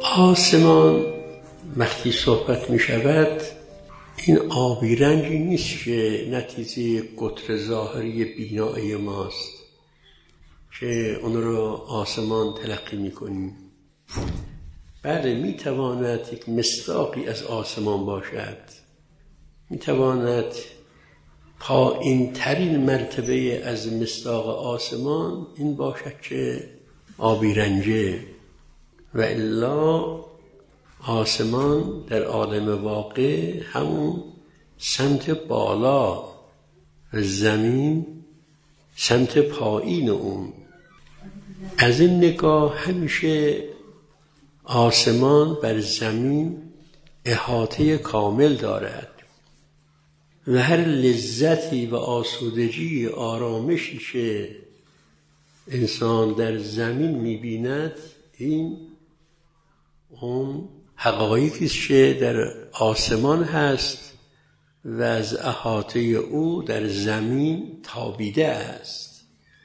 آسمان وقتی صحبت می شود این آبی رنگی نیست که نتیجه قطر ظاهری بینایی ماست که اون رو آسمان تلقی می کنیم. بله، می تواند یک مصداقی از آسمان باشد، می تواند پایین ترین مرتبه از مصداق آسمان این باشد که آبی رنگه، و الا آسمان در عالم واقع همون سمت بالا و زمین سمت پایین اون. از این نگاه همیشه آسمان بر زمین احاطه کامل دارد و هر لذتی و آسودگی آرامشی که انسان در زمین می‌بیند این اون حقایقی است که در آسمان هست و از احاطه او در زمین تابیده است.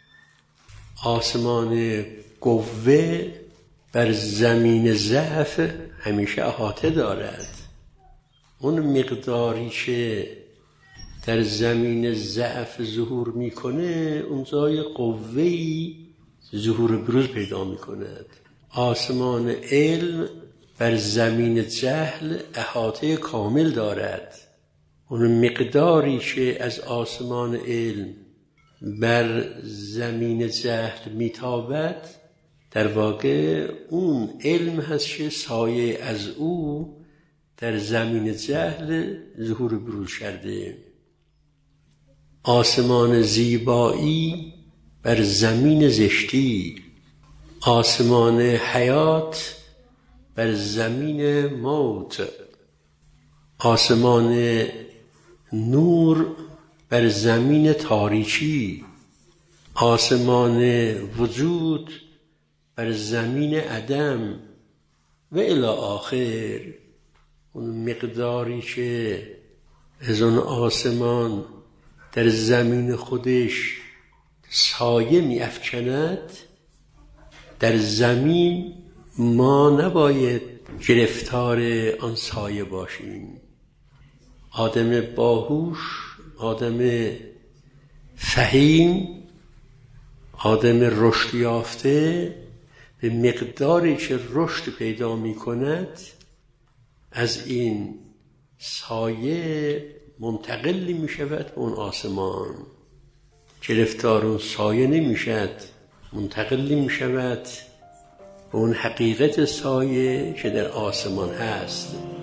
آسمان قوه بر زمین ضعف همیشه احاطه دارد. اون مقداری که در زمین ضعف ظهور میکنه اونجای قوه‌ای ظهور بروز پیدا میکند. آسمان علم بر زمین جهل احاطه کامل دارد. اون مقداری که از آسمان علم بر زمین جهل میتابد در واقع اون علم هست که سایه از او در زمین جهل ظهور بروز کرده. آسمان زیبایی بر زمین زشتی، آسمان حیات بر زمین موت، آسمان نور بر زمین تاریکی، آسمان وجود بر زمین عدم و الی آخر. اون مقداری که از اون آسمان در زمین خودش سایه می افکند در زمین ما نباید گرفتار آن سایه باشیم. آدم باهوش، آدم فهیم، آدم رشد یافته به مقداری که رشد پیدا می کند از این سایه منتقل می شود به اون آسمان. گرفتار اون سایه نمی شود، منتقل می شود به اون حقیقت سایه که در آسمان هست.